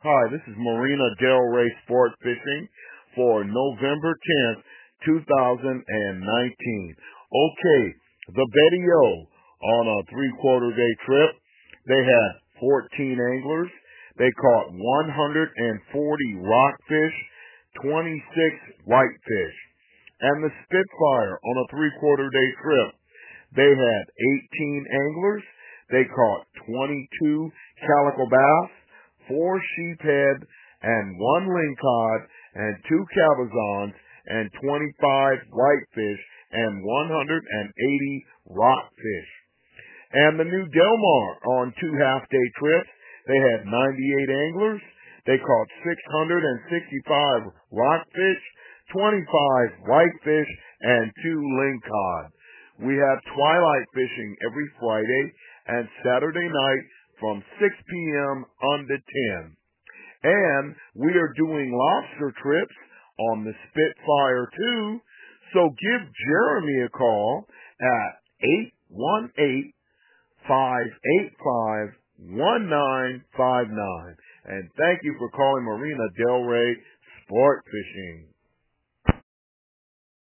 Hi, this is Marina Del Rey Sport Fishing for November 10th, 2019. Okay, the Betty O on a three-quarter day trip. They had 14 anglers. They caught 140 rockfish, 26 whitefish. And the Spitfire on a three-quarter day trip. They had 18 anglers. They caught 22 calico bass, 4 sheephead, and 1 lingcod, and 2 cabezons, and 25 whitefish, and 180 rockfish. And the new Del Mar on 2 half-day trips, they had 98 anglers. They caught 665 rockfish, 25 whitefish, and 2 lingcod. We have twilight fishing every Friday and Saturday night from 6 p.m. unto 10. And we are doing lobster trips on the Spitfire too. So give Jeremy a call at 818-585-1959. And thank you for calling Marina Del Rey Sport Fishing.